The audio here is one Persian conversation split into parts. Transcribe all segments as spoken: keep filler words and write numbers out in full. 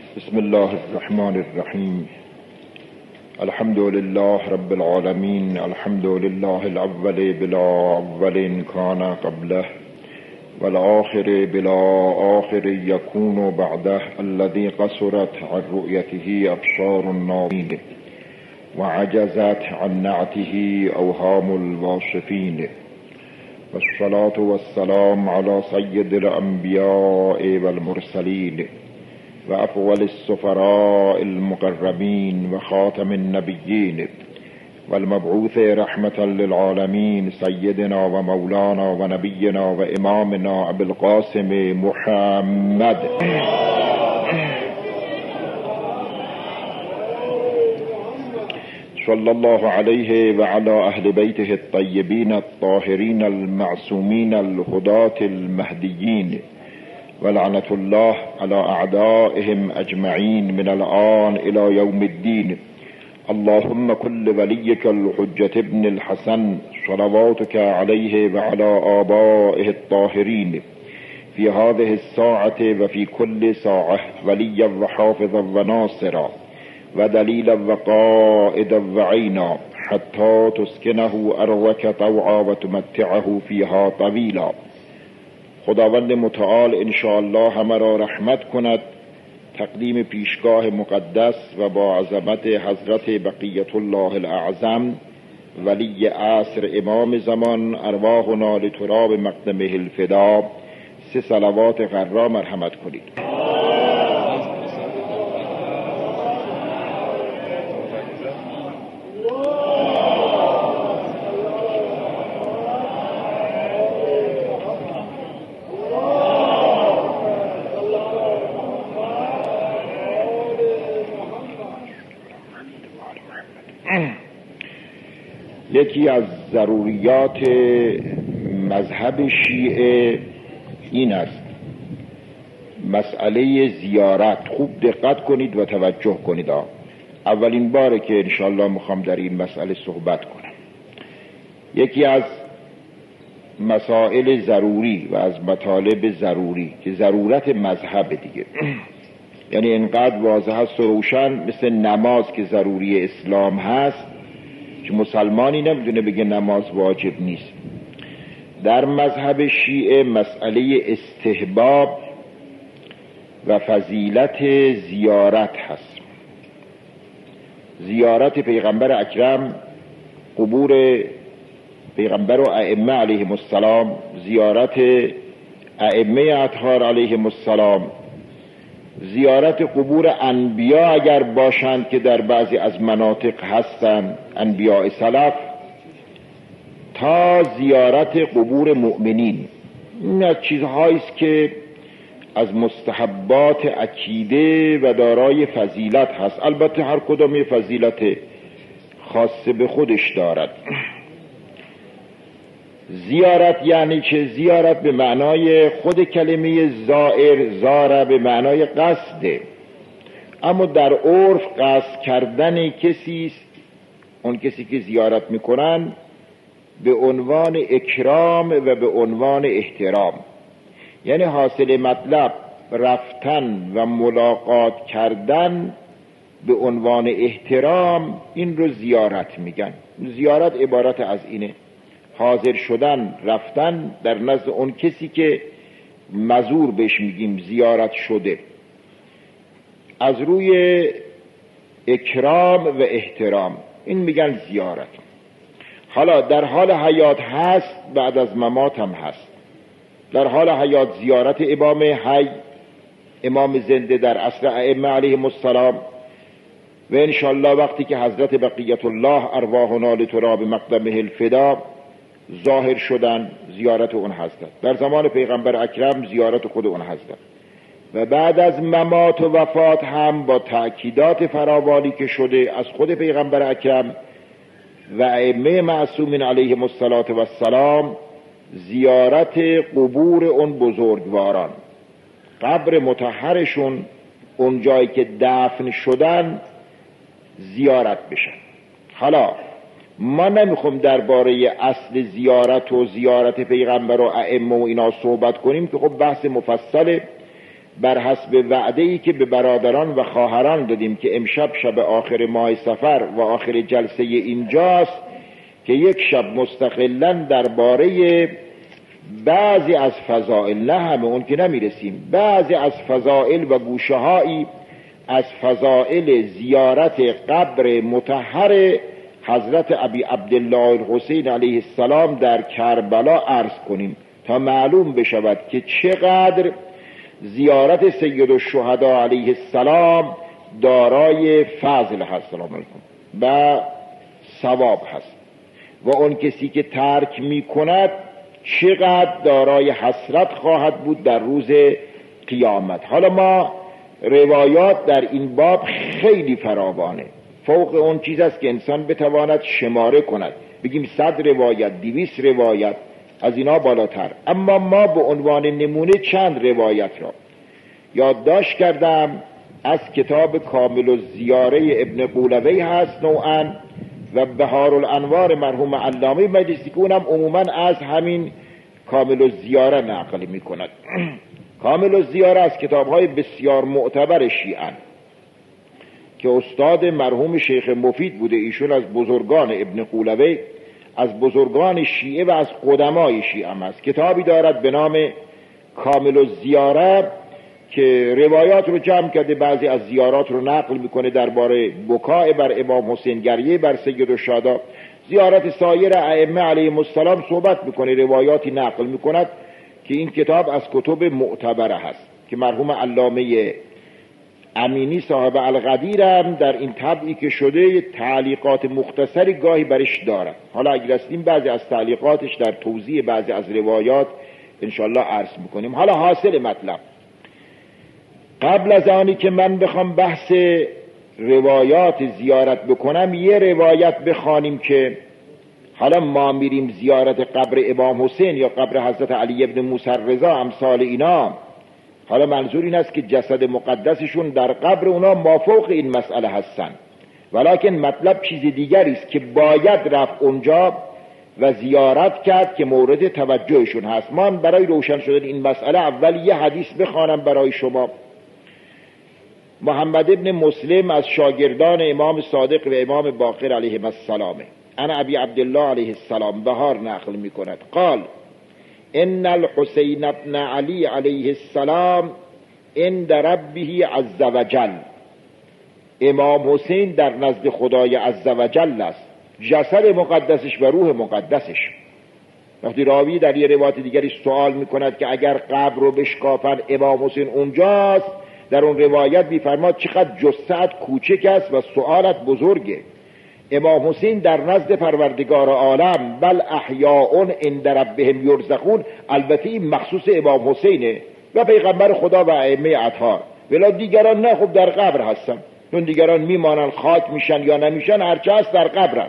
بسم الله الرحمن الرحیم. الحمد لله رب العالمین. الحمد لله الاول بلا اول کان قبله والآخر بلا آخر یکون بعده الذي قصرت عن رؤيته أبصار الناظرين وعجزت عن نعته أوهام الواصفين، والصلاة والسلام على سيد الأنبياء والمرسلين وأفضل السفراء المقربين وخاتم النبيين والمبعوث رحمة للعالمين سيدنا ومولانا ونبينا وإمامنا أبي القاسم محمد صلى الله عليه وعلى أهل بيته الطيبين الطاهرين المعصومين الهداة المهديين، ولعنة الله على أعدائهم أجمعين من الآن إلى يوم الدين. اللهم كل وليك الحجة ابن الحسن صلواتك عليه وعلى آبائه الطاهرين في هذه الساعة وفي كل ساعة وليا وحافظا وناصرا ودليلا وقائدا وعينا حتى تسكنه أرضك طوعا وتمتعه فيها طويلا. خداوند متعال انشاءالله همه را رحمت کند. تقدیم پیشگاه مقدس و با عظمت حضرت بقیت الله الاعظم ولی عصر امام زمان ارواحنا لتراب مقدمه الفدا سه صلوات غرا مرحمت کنید. یکی از ضروریات مذهب شیعه این است مسئله زیارت. خوب دقت کنید و توجه کنید. اولین باره که انشاءالله میخوام در این مسئله صحبت کنم. یکی از مسائل ضروری و از مطالب ضروری که ضرورت مذهب دیگه یعنی انقدر واضح است و روشن مثل نماز که ضروری اسلام هست که مسلمانی نمیدونه بگه نماز واجب نیست. در مذهب شیعه مسئله استحباب و فضیلت زیارت هست. زیارت پیغمبر اکرم، قبور پیغمبر و ائمه علیهم السلام، زیارت ائمه اطهار علیهم السلام، زیارت قبور انبیا اگر باشند که در بعضی از مناطق هستند، انبیاء سلف، تا زیارت قبور مؤمنین. این از چیزهایی است که از مستحبات عقیده و دارای فضیلت هست. البته هر کدام فضیلت خاص به خودش دارد. زیارت یعنی چه؟ زیارت به معنای خود کلمه زائر، زاره به معنای قصده، اما در عرف قصد کردن کسی است، اون کسی که زیارت میکنن، به عنوان اکرام و به عنوان احترام. یعنی حاصل مطلب رفتن و ملاقات کردن به عنوان احترام، این رو زیارت میگن. زیارت عبارت از اینه، حاضر شدن، رفتن در نزد اون کسی که مزور بهش میگیم زیارت شده، از روی اکرام و احترام، این میگن زیارت. حالا در حال حیات هست، بعد از ممات هم هست. در حال حیات زیارت امام حی، امام زنده در عصر ائمه علیهم السلام، و انشاءالله وقتی که حضرت بقیت الله ارواحنا لتراب مقدمه الفدا ظاهر شدن، زیارت اون هستند. در زمان پیغمبر اکرم زیارت خود اون هستند. و بعد از ممات و وفات هم با تأکیدات فراوانی که شده از خود پیغمبر اکرم و ائمه معصومین علیهم السلام، زیارت قبور اون بزرگواران، قبر مطهرشون، اون جایی که دفن شدن، زیارت بشن. حالا ما نمیخوام درباره اصل زیارت و زیارت پیغمبر و ائمه و اینا صحبت کنیم که خب بحث مفصله. بر حسب وعده‌ای که به برادران و خواهران دادیم که امشب شب آخر ماه صفر و آخر جلسه اینجاست که یک شب مستقلاً درباره بعضی از فضائل، نه همه اون که نمیرسیم، بعضی از فضائل و گوشه‌هایی از فضائل زیارت قبر مطهر حضرت ابی عبدالله الحسین علیه السلام در کربلا عرض کنیم تا معلوم بشود که چقدر زیارت سید الشهدا علیه السلام دارای فضل هست سلام علیکم و ثواب هست و اون کسی که ترک می کند چقدر دارای حسرت خواهد بود در روز قیامت. حالا ما روایات در این باب خیلی فراوانه، فوق اون چیز است که انسان بتواند شماره کند، بگیم صد روایت، دویست روایت، از اینا بالاتر. اما ما به عنوان نمونه چند روایت را یادداشت کردم. از کتاب کامل الزیاره ابن قولوی هست نوعا و بهار الانوار مرحوم علامه مجلسی که اونم عموما از همین کامل الزیاره نقل می کند. کامل الزیاره از کتاب‌های بسیار معتبر شیعه که استاد مرحوم شیخ مفید بوده، ایشون از بزرگان ابن قولوی، از بزرگان شیعه و از قدمای شیعه هم است. کتابی دارد به نام کامل الزیاره که روایات رو جمع کرده، بعضی از زیارات رو نقل میکنه درباره بکاء بر امام حسین، گریه بر سید الشهدا، زیارت سایر ائمه علیهم السلام صحبت میکنه، روایاتی نقل میکند که این کتاب از کتب معتبره هست که مرحوم علامه امینی صاحب القدیر هم در این طبعی که شده تعلیقات مختصری گاهی برش دارد. حالا اگر رسیدیم بعضی از تعلیقاتش در توضیح بعضی از روایات انشالله عرض میکنیم. حالا حاصل مطلب، قبل از آنی که من بخوام بحث روایات زیارت بکنم یه روایت بخوانیم که حالا ما میریم زیارت قبر امام حسین یا قبر حضرت علی ابن موسی رضا امثال اینا، حالا منظور این است که جسد مقدسشون در قبر اونا مافوق این مسئله هستن، ولکن مطلب چیز دیگری است که باید رفت اونجا و زیارت کرد که مورد توجهشون هست. من برای روشن شدن این مسئله اول یه حدیث بخوانم برای شما. محمد ابن مسلم از شاگردان امام صادق و امام باقر علیهم السلام، انا ابی عبدالله علیه السلام، بهار نقل می کند، قال ان الحسین ابن علی علیه السلام عند ربه عز وجل، امام حسین در نزد خدای عز وجل است، جسد مقدسش و روح مقدسش. وقتی راوی در یه روایت دیگری سوال می کند که اگر قبر رو بشکافن امام حسین اونجاست، در اون روایت می‌فرماد چقدر جثه‌ات کوچک است و سوالت بزرگه. امام حسین در نزد پروردگار عالم بل احیاء عند ربهم یرزقون، البته این مخصوص امام حسینه و پیغمبر خدا و ائمه اطهار، ولی دیگران نه، خب در قبر هستن، چون دیگران میمانن خاک میشن یا نمیشن، هرچه هست در قبرن.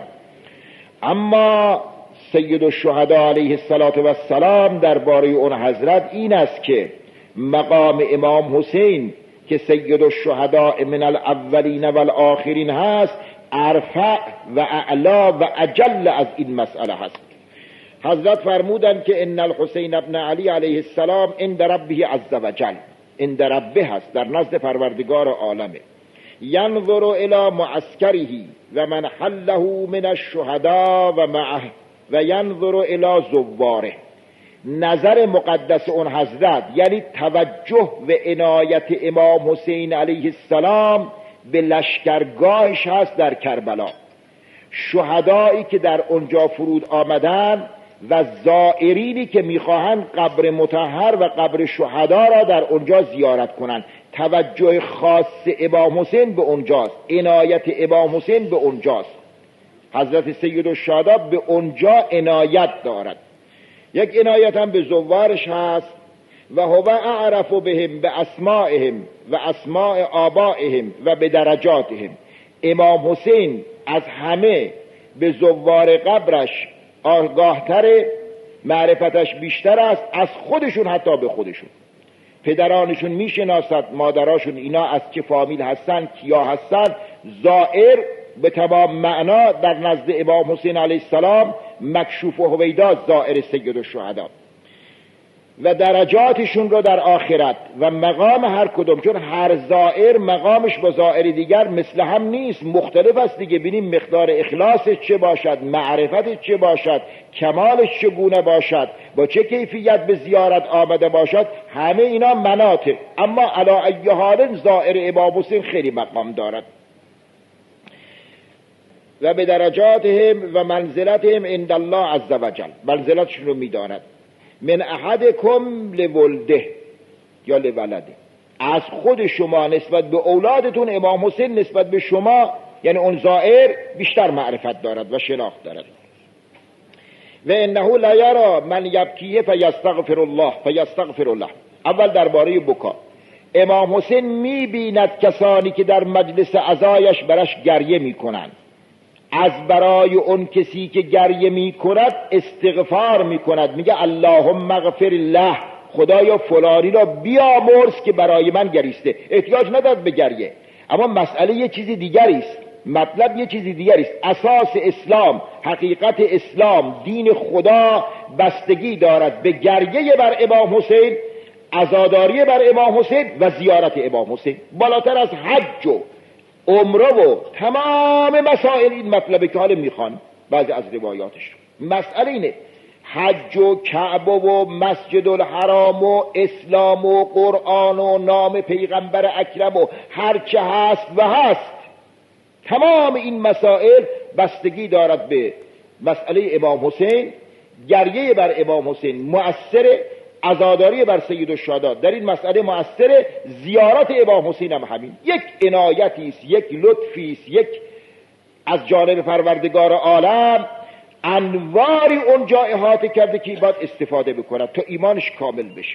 اما سید الشهدا علیه السلام درباره اون حضرت این است که مقام امام حسین که سید الشهدا من الاولین و الاخرین هست ارفع و اعلا و اجل از این مسئله هست. حضرت فرمودند که ان الحسین ابن علی علیه السلام عند ربه عز وجل، عند ربه هست، در نزد پروردگار عالمه، ینظر الی معسکره و من حله من الشهدا و معه و ینظر الی زواره. نظر مقدس اون حضرت یعنی توجه و عنایت امام حسین علیه السلام به لشکرگاهش هست در کربلا، شهدایی که در اونجا فرود آمدن و زائرینی که میخواهند قبر مطهر و قبر شهدا را در اونجا زیارت کنند. توجه خاص امام حسین به اونجاست، عنایت امام حسین به اونجاست. حضرت سید الشهدا به اونجا عنایت دارد. یک عنایت هم به زوارش هست و هو اعرف بهم به اسمائهم و اسماء آبائهم و به درجاتهم. امام حسین از همه به زوار قبرش آگاهتر، معرفتش بیشتر است از خودشون، حتی به خودشون. پدرانشون میشناسد، مادراشون اینا از چه فامیل هستن، کیا هستن. زائر به تمام معنا در نزد امام حسین علیه السلام مکشوف و هویدا زائر سید الشهدا. و درجاتشون رو در آخرت و مقام هر کدوم، چون هر زائر مقامش با زائر دیگر مثل هم نیست، مختلف است دیگه. ببینیم مقدار اخلاصش چه باشد، معرفتش چه باشد، کمالش چگونه باشد، با چه کیفیت به زیارت آمده باشد، همه اینا مناطق. اما علی ای حال زائر امام حسین خیلی مقام دارد و به درجاتهم و منزلتهم عند الله عز وجل، منزلتشون رو میداند. من احدکم لولده یا لولده، از خود شما نسبت به اولادتون امام حسین نسبت به شما یعنی اون زائر بیشتر معرفت دارد و شناخت دارد. و انه لا یرى من یبکیه فیستغفر الله فیستغفر الله. اول درباره بکا، امام حسین میبیند کسانی که در مجلس عزایش برش گریه میکنند، از برای اون کسی که گریه می کند استغفار می کند، میگه اللهم اغفر له، خدایا فلانی را بیامرز که برای من گریسته. احتیاج ندارد به گریه، اما مسئله یه چیزی دیگری است، مطلب یه چیزی دیگری است. اساس اسلام، حقیقت اسلام، دین خدا بستگی دارد به گریه بر امام حسین، عزاداری بر امام حسین و زیارت امام حسین. بالاتر از حج و عمره و تمام مسائل این مطلبه که حالا میخوان بعضی از روایاتش. مسئله اینه حج و کعبه و مسجد الحرام و اسلام و قرآن و نام پیغمبر اکرم و هر چه هست و هست، تمام این مسائل بستگی دارد به مسئله امام حسین. گریه بر امام حسین مؤثره، عزاداری بر سید الشهدا در این مسئله مؤثره، زیارت امام حسین هم همین. یک عنایتی است، یک لطفی است، یک از جانب پروردگار عالم انواری اونجا احاطه کرده که باید استفاده بکند تا ایمانش کامل بشه.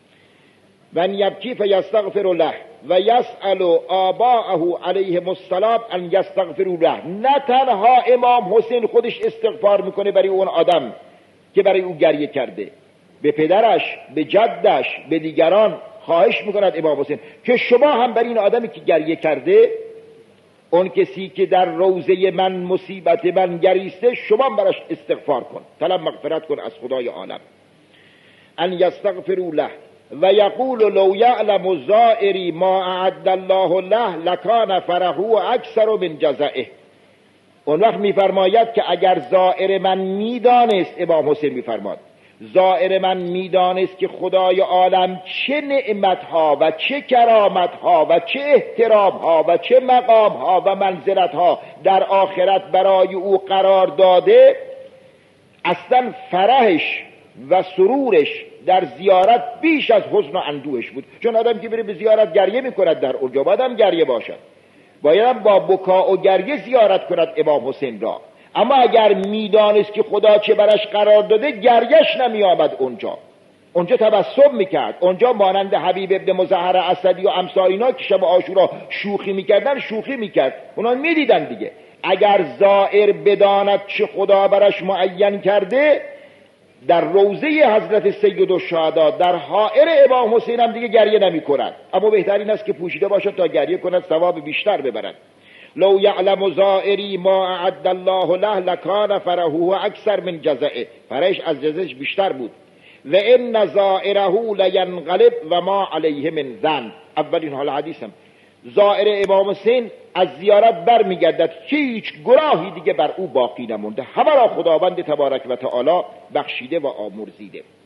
من یبکی فیستغفر له و یسأل آباءه علیهم السلام ان یستغفروا له. نه تنها امام حسین خودش استغفار میکنه برای اون آدم که برای او گریه کرده، به پدرش، به جدش، به دیگران خواهش میکند امام حسین که شما هم برای این آدمی که گریه کرده، اون کسی که در روضه من مصیبت من گریسته، شما براش استغفار کن، طلب مغفرت کن از خدای عالم. ان یستغفروا له و یقول لو یعلم زائری ما اعد الله له لکان فرحه اکثر من جزعه. اون وقت میفرماید که اگر زائر من میدانست، امام حسین میفرماد زائر من میدانست که خدای عالم چه نعمتها و چه کرامتها و چه احترامها و چه مقامها و منزلتها در آخرت برای او قرار داده، اصلا فرحش و سرورش در زیارت بیش از حزن و اندوهش بود. چون آدم که بره به زیارت گریه میکند در اونجا، باید هم گریه باشد، باید هم با بکا و گریه زیارت کند امام حسین را. اما اگر میدانست که خدا چه برش قرار داده، گریش نمی آمد اونجا، اونجا تبسم میکرد، اونجا مانند حبیب ابن مظهر اسدی و امثال اینا که شب عاشورا شوخی میکردن شوخی میکرد، اونا میدیدن دیگه. اگر زائر بداند چه خدا برش معین کرده، در روضه حضرت سید الشهدا در حائر امام حسین هم دیگه گریه نمی کند. اما بهترین است که پوشیده باشد تا گریه کند، ثواب بیشتر ببرد. لو یعلم زائری ما اعد الله له لکان فرحه اکثر من جزعه، فرحش از جزعش بیشتر بود. و ان زائره لینقلب و ما علیه من ذنب. اولین حال حدیثم، زائر امام حسین از زیارت برمیگردد، هیچ گناهی دیگه بر او باقی نمونده، همه را خداوند تبارک و تعالی بخشیده و آمرزیده.